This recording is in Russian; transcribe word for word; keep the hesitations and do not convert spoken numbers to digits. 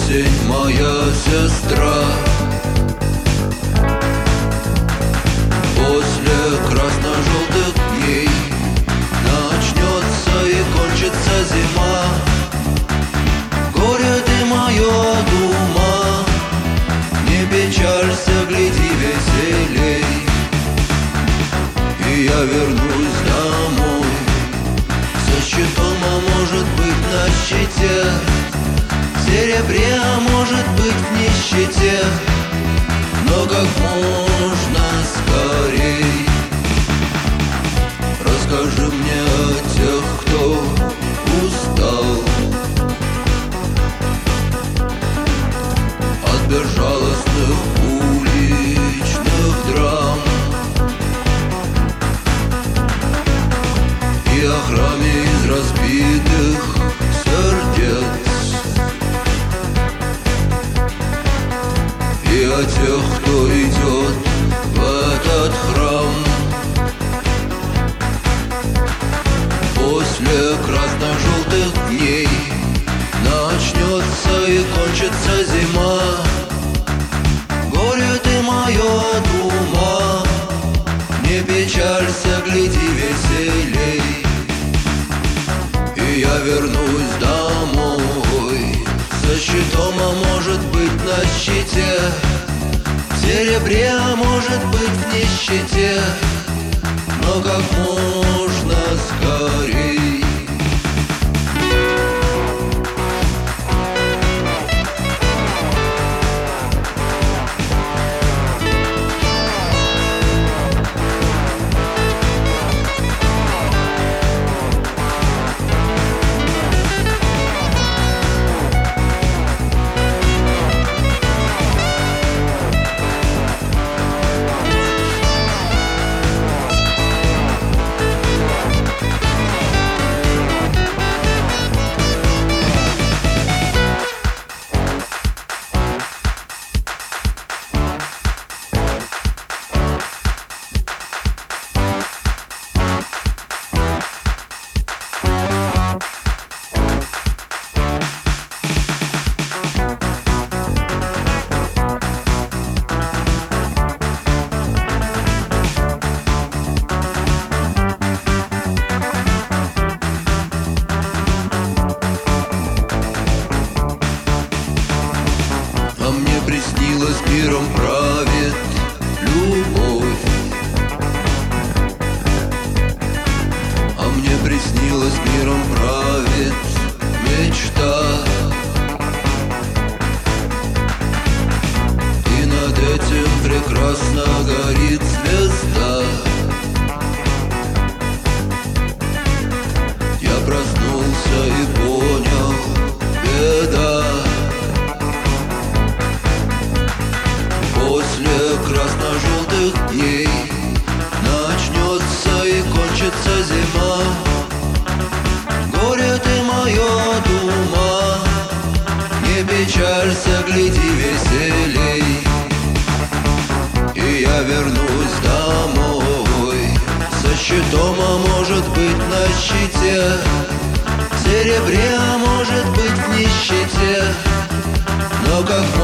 Осень моя сестра. После красно-желтых дней начнется и кончится зима. Горе ты мое, дума, не печалься, гляди веселей. И я вернусь домой со щитом, а может быть на щите, в серебре, а может быть в нищете, но как можно скорей. Расскажи мне о тех, кто устал от безжалостных уличных драм и о храме из разбитых сердец, и о тех, кто идет в этот храм. После красно-желтых дней начнется и кончится зима. Горе ты мое, дума, не печалься, гляди веселей. И я вернусь домой со щитом, а может быть на щите, в серебре, а может быть в нищете, но как можно скорей. Приснилось, миром правит любовь, а мне приснилось, миром правит мечта. И над этим прекрасно горит звезда. Я проснулся и понял, беда. После красно-желтых дней начнется и кончится зима. Горе ты мое, дума, не печалься, гляди веселей. И я вернусь домой со щитом, а может быть на щите, в серебре, а может быть в нищете, но как